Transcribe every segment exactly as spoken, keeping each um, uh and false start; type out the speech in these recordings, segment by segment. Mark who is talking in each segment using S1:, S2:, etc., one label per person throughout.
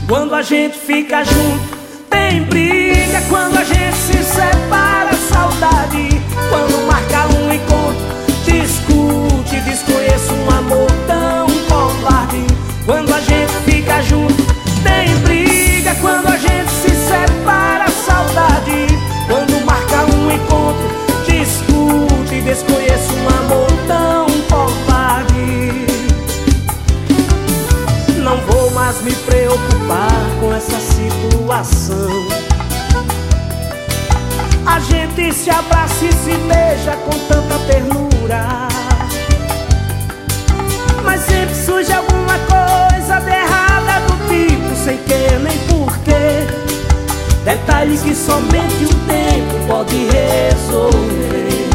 S1: Quando a gente fica junto, tem briga. Quando a gente se separa, saudade. Quando marca um encontro, discute. Desconheço um amor tão covarde. Quando a gente fica junto, tem briga. Quando a gente se separa, saudade. Quando marca um encontro, discute. Desconheço um amor tão covarde. Não vou mais me preocupar com essa situação. A gente se abraça e se beija com tanta ternura, mas sempre surge alguma coisa de errada, do tipo sem querer nem porquê. Detalhes que somente o tempo pode resolver.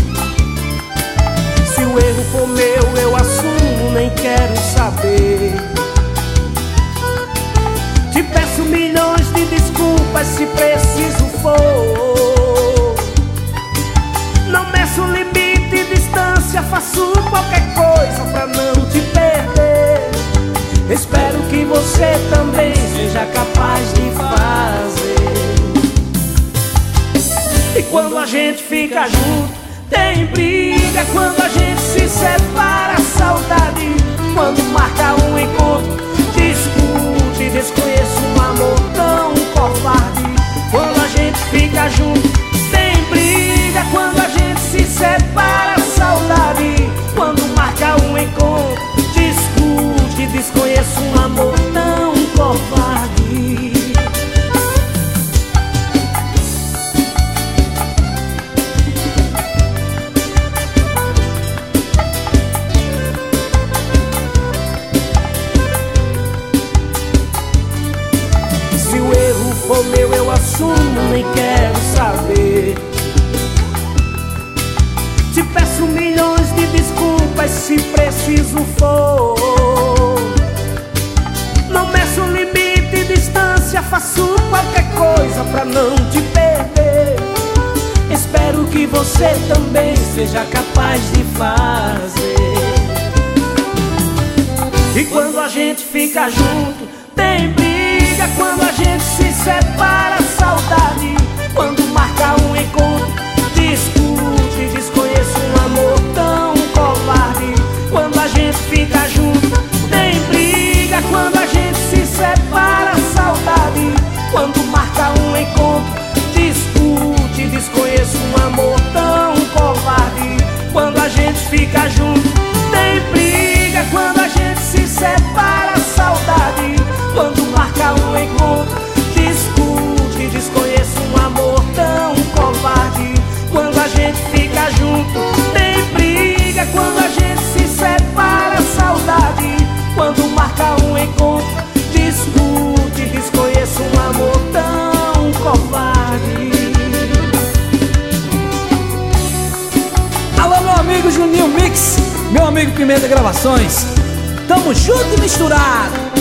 S1: Se o erro for meu, eu assumo, nem quero saber. Te peço milhões de desculpas se preciso for. Não meço limite e distância, faço qualquer coisa pra não te perder. Espero que você também seja capaz de fazer. E quando a gente fica junto, tem briga. Quando a gente se separa, saudade. Quando marca um encontro, discute. Desconheço um amor tão covarde. Quando a gente fica junto, tem briga. Quando a gente se separa, saudade. Quando marca um encontro, discute. Desconheço um amor tão covarde. Se o erro for meu, eu assumo, nem quero saber. Te peço milhões de desculpas se preciso for. Não meço limite e distância, faço qualquer coisa pra não te perder. Espero que você também seja capaz de fazer. E quando a gente fica junto, tem briga. Quando a gente se separa, saudade. Quando marca um encontro, discute. Desconheço um amor tão covarde. Quando a gente fica junto, tem briga. Quando a gente se separa, saudade. Quando marca um encontro, discute. Desconheço um amor tão covarde. Quando a gente fica junto, tem briga. Quando a gente se separa, saudade. Quando marca um encontro, discute. Desconheço um amor tão covarde. Quando a gente fica junto, tem briga. Quando a gente se separa, saudade. Quando marca um encontro, discute. Desconheço um amor tão covarde.
S2: Alô, meu amigo Juninho Mix, meu amigo Pimenta Gravações. Tamo junto e misturado.